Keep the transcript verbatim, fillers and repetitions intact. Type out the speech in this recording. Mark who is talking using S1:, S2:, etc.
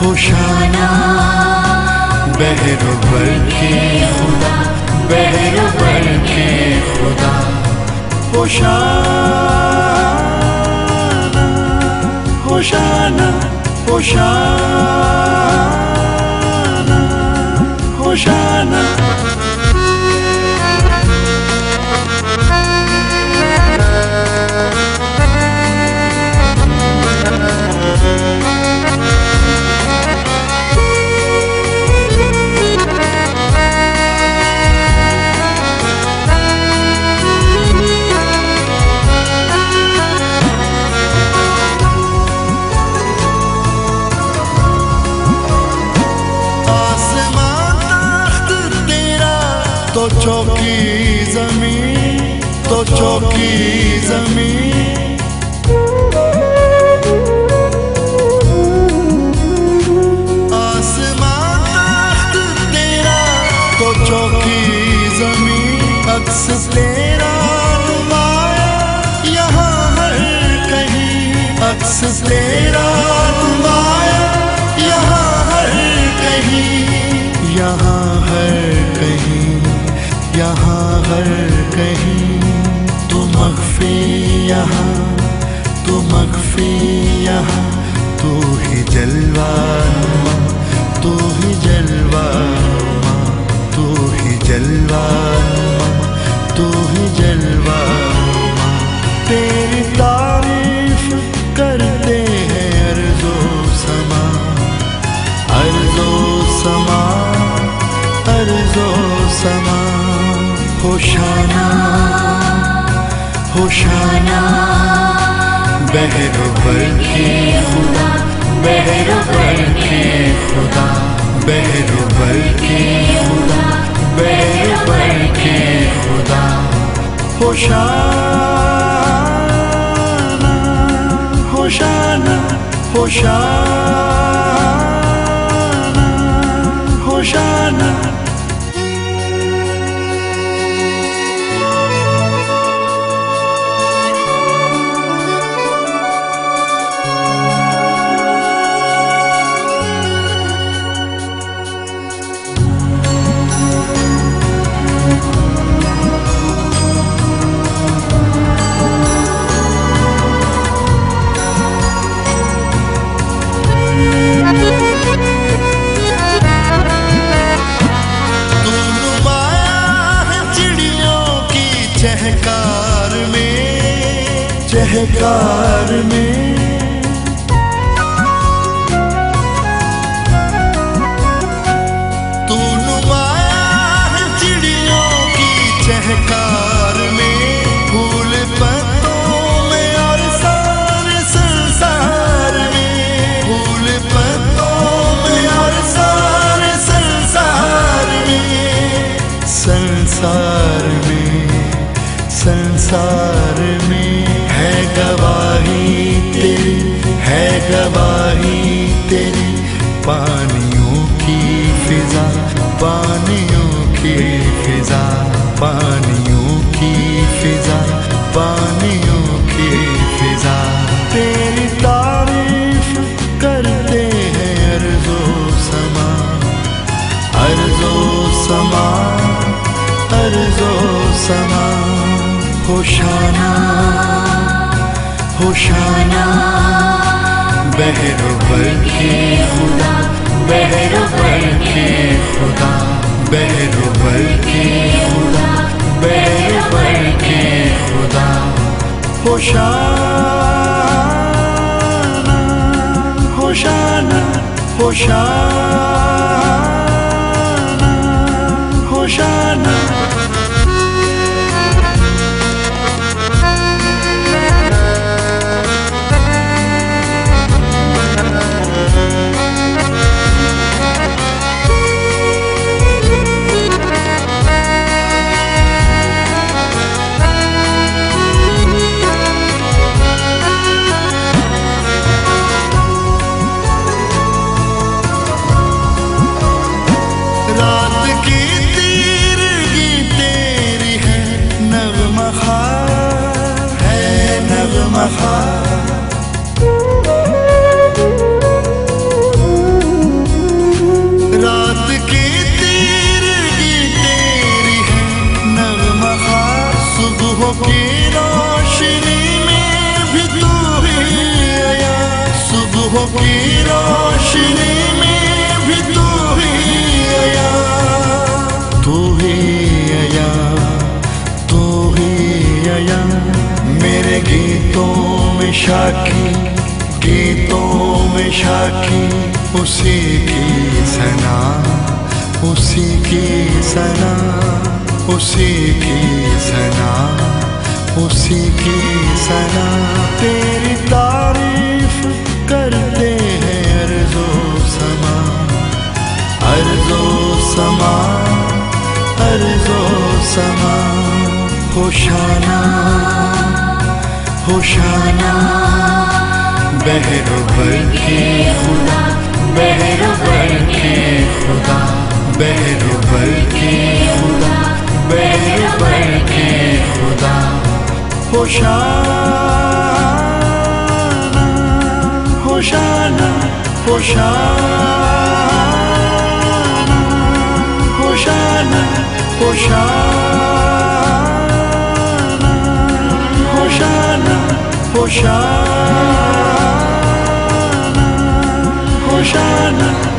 S1: होशाना बहरोबर के खुदा, बहरोबर के खुदा। होशाना होशाना होशाना होशाना। तो चौकी ज़मीं, तो चौकी ज़मीं। आसमान तख्त तेरा तो चौकी ज़मीं, अक्स तेरा नुमाया यहाँ हर कहीं, अक्स तेरा नुमाया यहाँ हर कहीं, यहाँ हर कहीं, यहाँ हर कहीं। तू मख्फी यहाँ, तू मख्फी यहाँ, तू ही जलवा नुमा, तू ही जलवा नुमा, तू ही जलवा नुमा, तू ही जलवा नुमा। तेरी तारीफ करते हैं अर्ज़ो समा, अर्ज़ो समा, अर्ज़ो समा। होशाना होशाना बहरोबर के खुदा, बहरोबर के खुदा, बहरोबर के खुदा, बहरोबर के खुदा। होशाना होशाना होशाना होशाना। चहकार में, चहकार में। तू नुमाया है चिड़ियों की चहकार में, फूल पत्तों में और सारे संसार में, फूल पत्तों में और सारे संसार में, संसार में, संसार में। है गवाही तेरी, है गवाही तेरी, पानियों की फिजा, पानियों की फिजा, पानियों की फिजा, पानियों की फिजा। तेरी तारीफ करते हैं अर्ज़ो समा, अर्ज़ो समा, अर्ज़ो समा। होशाना होशाना बहरोबर के खुदा, बहरोबर के खुदा, बहरोबर के खुदा, बहरोबर के खुदा। होशाना होशाना होशाना होशाना। की रोशनी में भी तू ही आया, तू ही आया, तू ही आया। मेरे गीतों में साखी, गीतों में साखी, उसी की सना, उसी की सना, उसी की सना, उसी की सना। तेरी तारीफ करते हैं अर्ज़ो समा, अर्ज़ो समा, अर्ज़ो समा। होशाना, होशाना, बहरोवर के खुदा, बहरोवर के खुदा, बहरोवर के खुदा, बहरोवर के खुदा। होशाना, होशाना, होशाना, होशाना, होशाना, होशाना, होशाना, होशाना।